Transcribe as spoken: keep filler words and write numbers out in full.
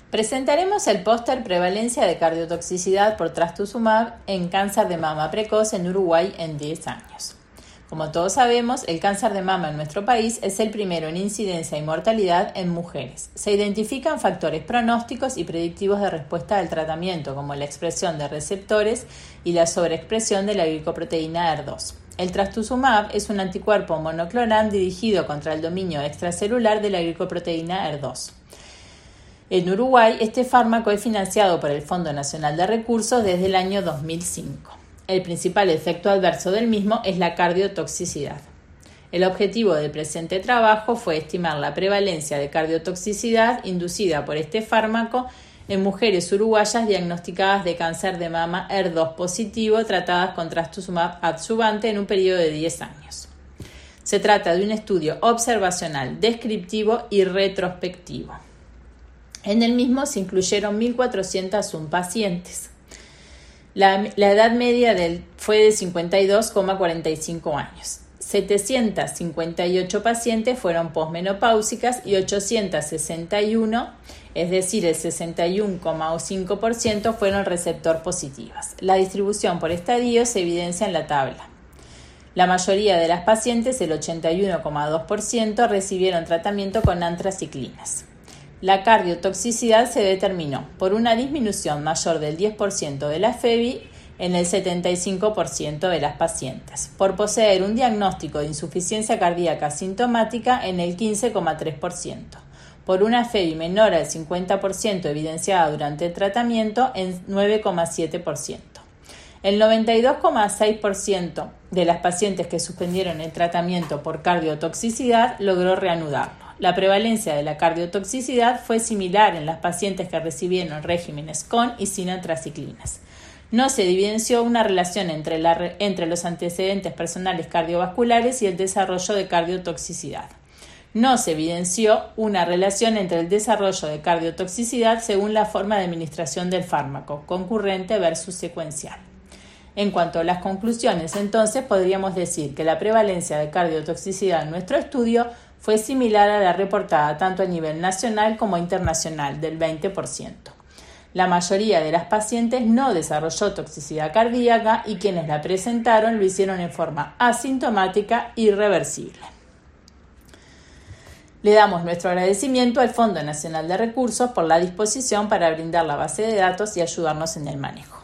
Presentaremos el póster Prevalencia de cardiotoxicidad por trastuzumab en cáncer de mama precoz en Uruguay en diez años. Como todos sabemos, el cáncer de mama en nuestro país es el primero en incidencia y mortalidad en mujeres. Se identifican factores pronósticos y predictivos de respuesta al tratamiento, como la expresión de receptores y la sobreexpresión de la glicoproteína E R dos. El trastuzumab es un anticuerpo monoclonal dirigido contra el dominio extracelular de la glicoproteína E R dos. En Uruguay, este fármaco es financiado por el Fondo Nacional de Recursos desde el año dos mil cinco. El principal efecto adverso del mismo es la cardiotoxicidad. El objetivo del presente trabajo fue estimar la prevalencia de cardiotoxicidad inducida por este fármaco en mujeres uruguayas diagnosticadas de cáncer de mama E R dos positivo tratadas con trastuzumab adyuvante en un periodo de diez años. Se trata de un estudio observacional, descriptivo y retrospectivo. En el mismo se incluyeron mil cuatrocientos uno pacientes. La, la edad media del, fue de cincuenta y dos coma cuarenta y cinco años. setecientos cincuenta y ocho pacientes fueron posmenopáusicas y ochocientos sesenta y uno, es decir, el sesenta y uno coma cinco por ciento fueron receptor positivas. La distribución por estadio se evidencia en la tabla. La mayoría de las pacientes, el ochenta y uno coma dos por ciento, recibieron tratamiento con antraciclinas. La cardiotoxicidad se determinó por una disminución mayor del diez por ciento de la F E V I en el setenta y cinco por ciento de las pacientes, por poseer un diagnóstico de insuficiencia cardíaca sintomática en el quince coma tres por ciento, por una F E V I menor al cincuenta por ciento evidenciada durante el tratamiento en nueve coma siete por ciento. El noventa y dos coma seis por ciento de las pacientes que suspendieron el tratamiento por cardiotoxicidad logró reanudarlo. La prevalencia de la cardiotoxicidad fue similar en las pacientes que recibieron regímenes con y sin antraciclinas. No se evidenció una relación entre, la, entre los antecedentes personales cardiovasculares y el desarrollo de cardiotoxicidad. No se evidenció una relación entre el desarrollo de cardiotoxicidad según la forma de administración del fármaco, concurrente versus secuencial. En cuanto a las conclusiones, entonces podríamos decir que la prevalencia de cardiotoxicidad en nuestro estudio fue similar a la reportada tanto a nivel nacional como internacional, del veinte por ciento. La mayoría de las pacientes no desarrolló toxicidad cardíaca y quienes la presentaron lo hicieron en forma asintomática y reversible. Le damos nuestro agradecimiento al Fondo Nacional de Recursos por la disposición para brindar la base de datos y ayudarnos en el manejo.